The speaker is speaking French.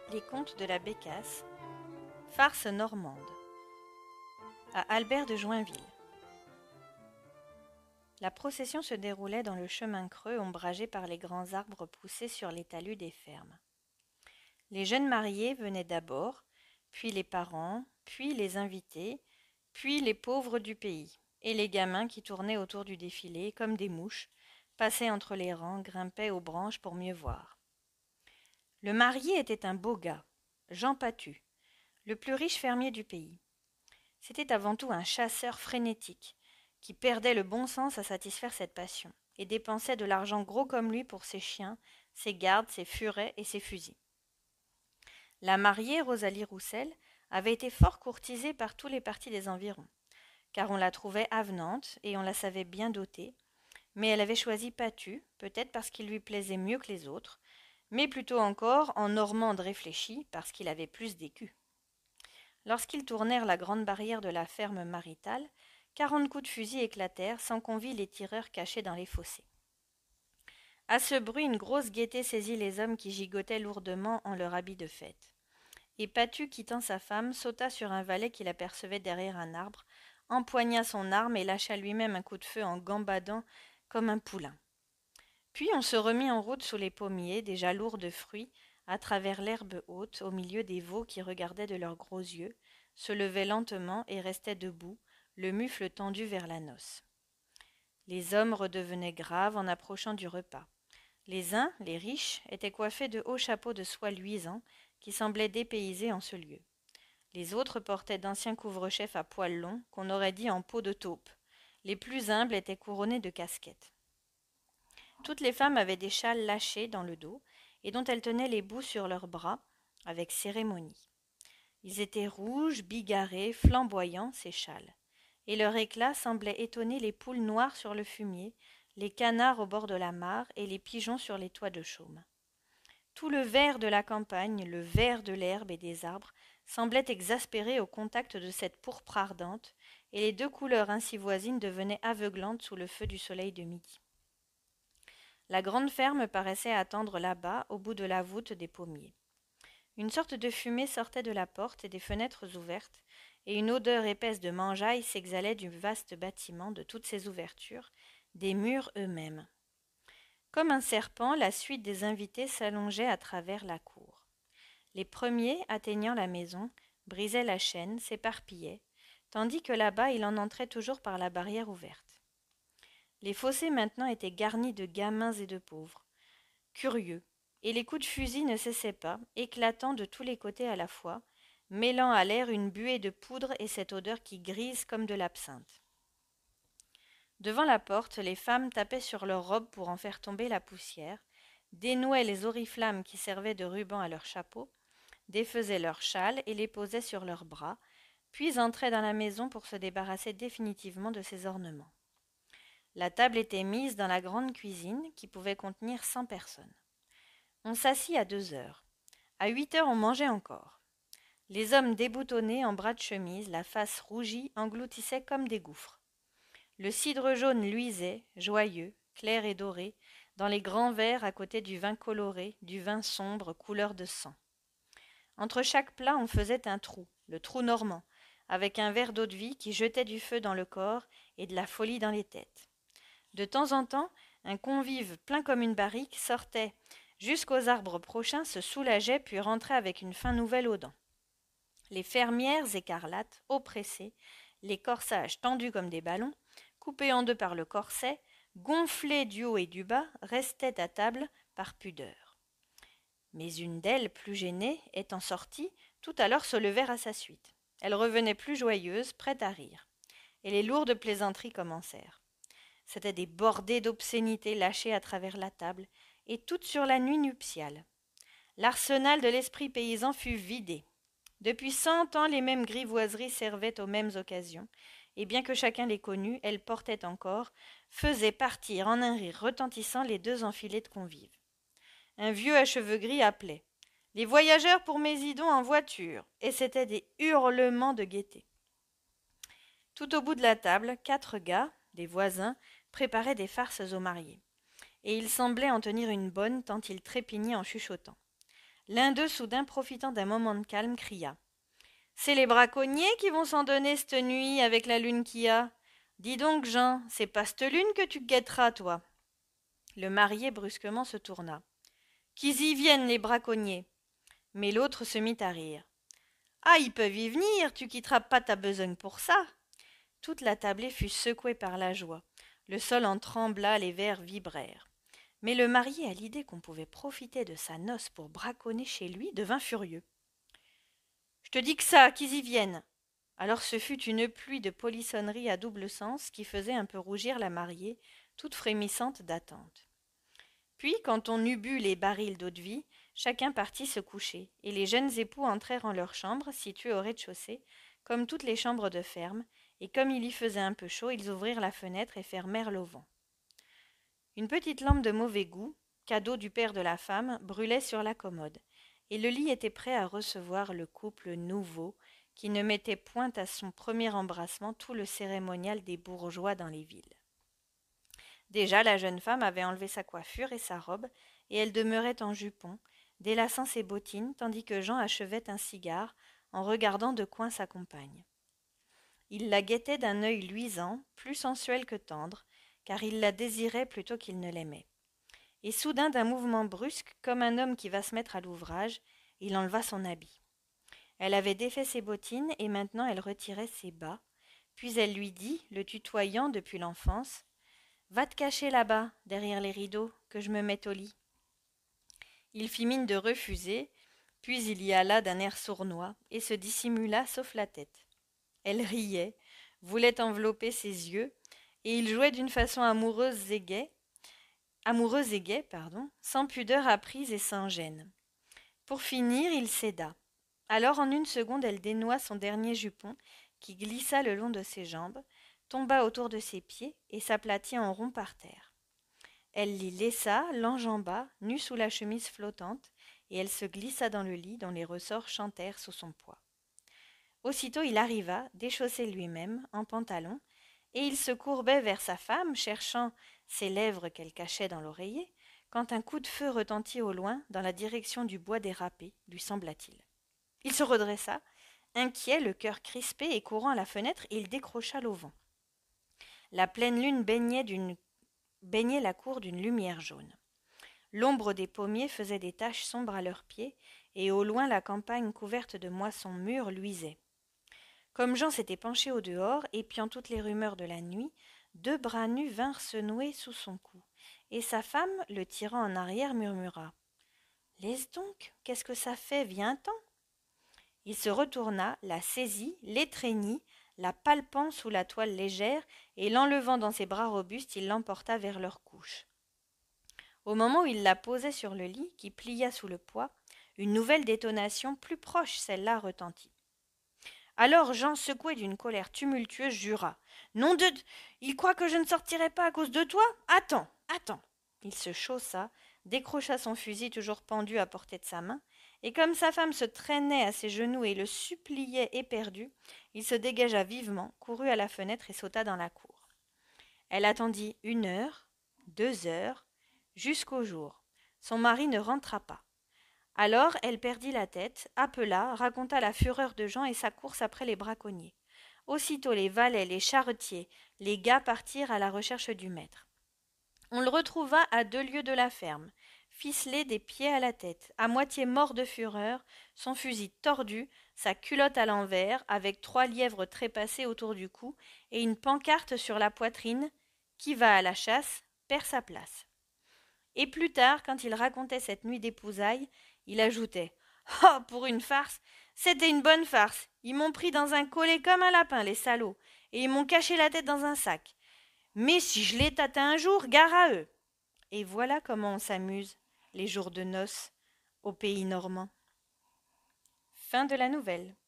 Les contes de la Bécasse, farce normande, à Albert de Joinville. La procession se déroulait dans le chemin creux ombragé par les grands arbres poussés sur les talus des fermes. Les jeunes mariés venaient d'abord, puis les parents, puis les invités, puis les pauvres du pays, et les gamins qui tournaient autour du défilé comme des mouches, passaient entre les rangs, grimpaient aux branches pour mieux voir. Le marié était un beau gars, Jean Patu, le plus riche fermier du pays. C'était avant tout un chasseur frénétique, qui perdait le bon sens à satisfaire cette passion, et dépensait de l'argent gros comme lui pour ses chiens, ses gardes, ses furets et ses fusils. La mariée, Rosalie Roussel, avait été fort courtisée par tous les partis des environs, car on la trouvait avenante et on la savait bien dotée, mais elle avait choisi Patu, peut-être parce qu'il lui plaisait mieux que les autres, mais plutôt encore en Normande réfléchie, parce qu'il avait plus d'écus. Lorsqu'ils tournèrent la grande barrière de la ferme maritale, 40 coups de fusil éclatèrent sans qu'on vît les tireurs cachés dans les fossés. À ce bruit, une grosse gaieté saisit les hommes qui gigotaient lourdement en leur habit de fête. Et Patu, quittant sa femme, sauta sur un valet qu'il apercevait derrière un arbre, empoigna son arme et lâcha lui-même un coup de feu en gambadant comme un poulain. Puis on se remit en route sous les pommiers, déjà lourds de fruits, à travers l'herbe haute, au milieu des veaux qui regardaient de leurs gros yeux, se levaient lentement et restaient debout, le mufle tendu vers la noce. Les hommes redevenaient graves en approchant du repas. Les uns, les riches, étaient coiffés de hauts chapeaux de soie luisants qui semblaient dépaysés en ce lieu. Les autres portaient d'anciens couvre-chefs à poils longs qu'on aurait dit en peau de taupe. Les plus humbles étaient couronnés de casquettes. Toutes les femmes avaient des châles lâchés dans le dos et dont elles tenaient les bouts sur leurs bras avec cérémonie. Ils étaient rouges, bigarrés, flamboyants, ces châles, et leur éclat semblait étonner les poules noires sur le fumier, les canards au bord de la mare et les pigeons sur les toits de chaume. Tout le vert de la campagne, le vert de l'herbe et des arbres, semblait exaspéré au contact de cette pourpre ardente, et les deux couleurs ainsi voisines devenaient aveuglantes sous le feu du soleil de midi. La grande ferme paraissait attendre là-bas, au bout de la voûte des pommiers. Une sorte de fumée sortait de la porte et des fenêtres ouvertes, et une odeur épaisse de mangeaille s'exhalait du vaste bâtiment, de toutes ses ouvertures, des murs eux-mêmes. Comme un serpent, la suite des invités s'allongeait à travers la cour. Les premiers, atteignant la maison, brisaient la chaîne, s'éparpillaient, tandis que là-bas il en entrait toujours par la barrière ouverte. Les fossés maintenant étaient garnis de gamins et de pauvres, curieux, et les coups de fusil ne cessaient pas, éclatant de tous les côtés à la fois, mêlant à l'air une buée de poudre et cette odeur qui grise comme de l'absinthe. Devant la porte, les femmes tapaient sur leurs robes pour en faire tomber la poussière, dénouaient les oriflammes qui servaient de ruban à leurs chapeaux, défaisaient leurs châles et les posaient sur leurs bras, puis entraient dans la maison pour se débarrasser définitivement de ces ornements. La table était mise dans la grande cuisine qui pouvait contenir 100 personnes. On s'assit à 2 heures. À 8 heures, on mangeait encore. Les hommes déboutonnés en bras de chemise, la face rougie, engloutissaient comme des gouffres. Le cidre jaune luisait, joyeux, clair et doré, dans les grands verres à côté du vin coloré, du vin sombre, couleur de sang. Entre chaque plat, on faisait un trou, le trou normand, avec un verre d'eau-de-vie qui jetait du feu dans le corps et de la folie dans les têtes. De temps en temps, un convive plein comme une barrique sortait jusqu'aux arbres prochains, se soulageait puis rentrait avec une faim nouvelle aux dents. Les fermières écarlates, oppressées, les corsages tendus comme des ballons, coupés en deux par le corset, gonflés du haut et du bas, restaient à table par pudeur. Mais une d'elles, plus gênée, étant sortie, tout à l'heure se levèrent à sa suite. Elle revenait plus joyeuse, prête à rire. Et les lourdes plaisanteries commencèrent. C'étaient des bordées d'obscénités lâchées à travers la table, et toutes sur la nuit nuptiale. L'arsenal de l'esprit paysan fut vidé. Depuis 100 ans, les mêmes grivoiseries servaient aux mêmes occasions, et bien que chacun les connût, elles portaient encore, faisaient partir en un rire retentissant les deux enfilées de convives. Un vieux à cheveux gris appelait « Les voyageurs pour Mésidon en voiture !» et c'étaient des hurlements de gaieté. Tout au bout de la table, 4 gars, des voisins, préparaient des farces aux mariés. Et il semblait en tenir une bonne tant il trépignait en chuchotant. L'un d'eux, soudain, profitant d'un moment de calme, cria. « C'est les braconniers qui vont s'en donner cette nuit avec la lune qu'il y a. Dis donc, Jean, c'est pas cette lune que tu guetteras, toi. » Le marié brusquement se tourna. « Qu'ils y viennent, les braconniers !» Mais l'autre se mit à rire. « Ah, ils peuvent y venir, tu quitteras pas ta besogne pour ça. » Toute la tablée fut secouée par la joie. Le sol en trembla, les verres vibrèrent. Mais le marié, à l'idée qu'on pouvait profiter de sa noce pour braconner chez lui, devint furieux. « Je te dis que ça, qu'ils y viennent !» Alors ce fut une pluie de polissonneries à double sens qui faisait un peu rougir la mariée, toute frémissante d'attente. Puis, quand on eut bu les barils d'eau-de-vie, chacun partit se coucher, et les jeunes époux entrèrent en leur chambre, située au rez-de-chaussée, comme toutes les chambres de ferme, et comme il y faisait un peu chaud, ils ouvrirent la fenêtre et fermèrent l'auvent. Une petite lampe de mauvais goût, cadeau du père de la femme, brûlait sur la commode, et le lit était prêt à recevoir le couple nouveau, qui ne mettait point à son premier embrassement tout le cérémonial des bourgeois dans les villes. Déjà la jeune femme avait enlevé sa coiffure et sa robe, et elle demeurait en jupon, délaçant ses bottines, tandis que Jean achevait un cigare, en regardant de coin sa compagne. Il la guettait d'un œil luisant, plus sensuel que tendre, car il la désirait plutôt qu'il ne l'aimait. Et soudain, d'un mouvement brusque, comme un homme qui va se mettre à l'ouvrage, il enleva son habit. Elle avait défait ses bottines et maintenant elle retirait ses bas, puis elle lui dit, le tutoyant depuis l'enfance, « Va te cacher là-bas, derrière les rideaux, que je me mette au lit. » Il fit mine de refuser, puis il y alla d'un air sournois et se dissimula sauf la tête. Elle riait, voulait envelopper ses yeux, et il jouait d'une façon amoureuse et gaie, sans pudeur apprise et sans gêne. Pour finir, il céda. Alors en une seconde, elle dénoua son dernier jupon, qui glissa le long de ses jambes, tomba autour de ses pieds et s'aplatit en rond par terre. Elle l'y laissa, l'enjamba, nue sous la chemise flottante, et elle se glissa dans le lit dont les ressorts chantèrent sous son poids. Aussitôt il arriva, déchaussé lui-même, en pantalon, et il se courbait vers sa femme, cherchant ses lèvres qu'elle cachait dans l'oreiller, quand un coup de feu retentit au loin, dans la direction du bois dérapé, lui sembla-t-il. Il se redressa, inquiet, le cœur crispé, et courant à la fenêtre, il décrocha l'auvent. La pleine lune baignait la cour d'une lumière jaune. L'ombre des pommiers faisait des taches sombres à leurs pieds, et au loin la campagne couverte de moissons mûres luisait. Comme Jean s'était penché au dehors, épiant toutes les rumeurs de la nuit, deux bras nus vinrent se nouer sous son cou, et sa femme, le tirant en arrière, murmura « Laisse donc, qu'est-ce que ça fait, viens-t'en » Il se retourna, la saisit, l'étreignit, la palpant sous la toile légère, et l'enlevant dans ses bras robustes, il l'emporta vers leur couche. Au moment où il la posait sur le lit, qui plia sous le poids, une nouvelle détonation, plus proche celle-là, retentit. Alors Jean, secoué d'une colère tumultueuse, jura. « Nom de... Il croit que je ne sortirai pas à cause de toi ? Attends, attends !» Il se chaussa, décrocha son fusil toujours pendu à portée de sa main, et comme sa femme se traînait à ses genoux et le suppliait éperdu, il se dégagea vivement, courut à la fenêtre et sauta dans la cour. Elle attendit 1 heure, 2 heures, jusqu'au jour. Son mari ne rentra pas. Alors elle perdit la tête, appela, raconta la fureur de Jean et sa course après les braconniers. Aussitôt les valets, les charretiers, les gars partirent à la recherche du maître. On le retrouva à 2 lieues de la ferme, ficelé des pieds à la tête, à moitié mort de fureur, son fusil tordu, sa culotte à l'envers, avec 3 lièvres trépassés autour du cou et une pancarte sur la poitrine « Qui va à la chasse perd sa place ». Et plus tard, quand il racontait cette nuit d'épousailles, il ajoutait « Oh, pour une farce, c'était une bonne farce. Ils m'ont pris dans un collet comme un lapin, les salauds, et ils m'ont caché la tête dans un sac. Mais si je les tâtais un jour, gare à eux. » Et voilà comment on s'amuse, les jours de noces, au pays normand. Fin de la nouvelle.